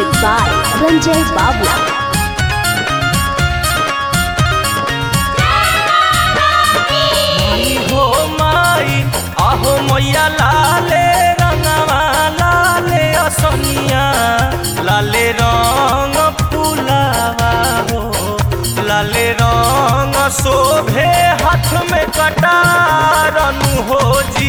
Music by Ranjay Babla. आहो मैया लाले रंगवा लाले असनिया लाले रंग फुलावा हो लाले रंग शोभे हाथ में कटारनु हो जी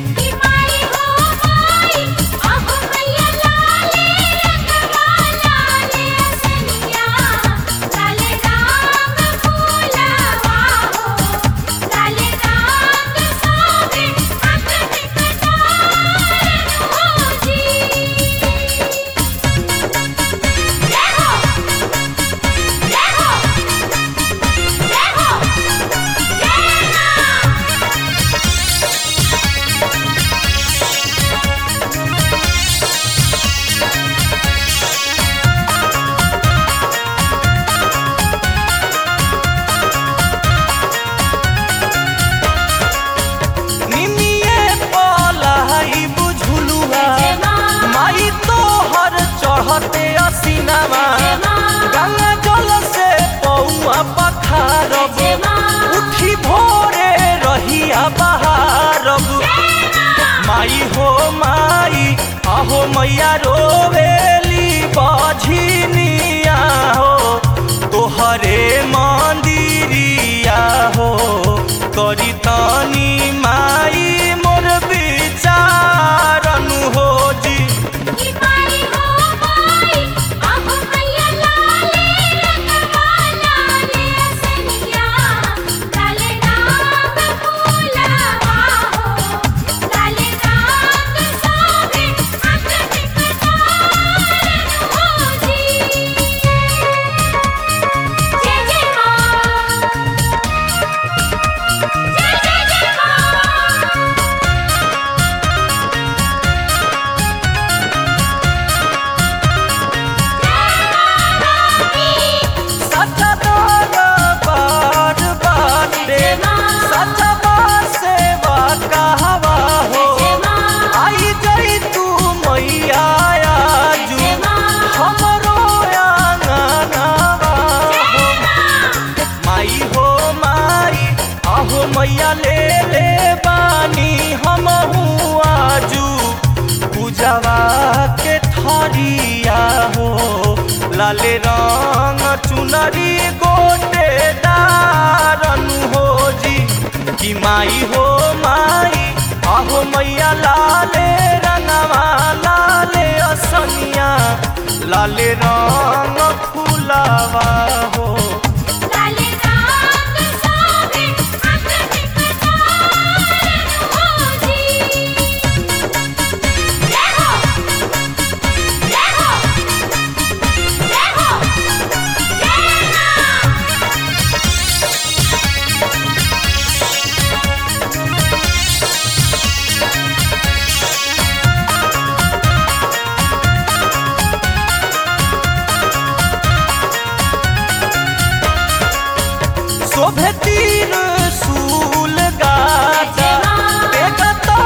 चढ़ते असीनामा गंगा जल से पौआ पखारब उठी भोरे रहिया बहारब माई हो माई आहो मैया रोवेली बझिनिया हो तोहरे मंदिरिया हो करी तनी माई मोर विचारनु हो जी मैया ले ले बानी हम आजू पूजवा के थरिया हो लाले रंग चुनरी गोटे दारनु हो जी कि माई हो माई आहो मैया लाले रंगवा लाले असनिया लाले रंग फुलावा हो शोभे तीर सूल गाजा बेगा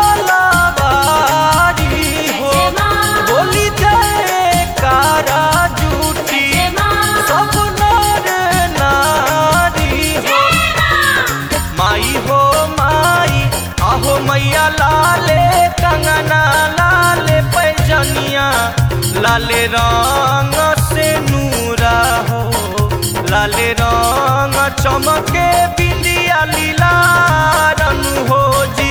तलवारी हो बोली जाए कारा जूठी सब नर नारी हो माई हो माई आहो मैया लाले कंगना लाले पैजनिया लाले रंग से नूरा हो लाले रंग चमके बिंदिया लीला रनु हो जी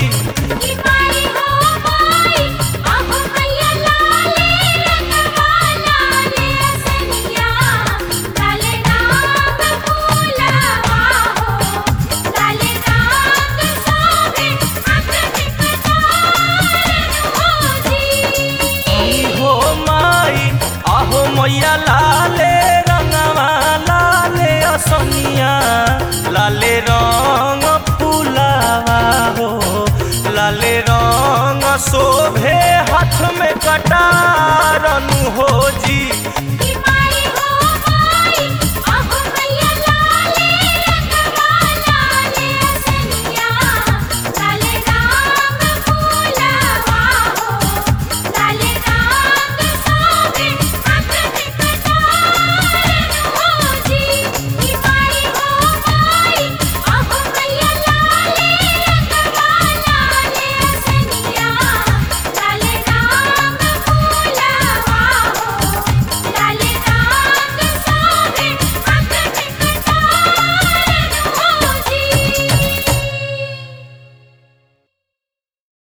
हो माई आहो मैया लाले रंगवा लाले असनिया लाले रंग फुलावा हो लाले रंग शोभे हाथ में कटारनु हो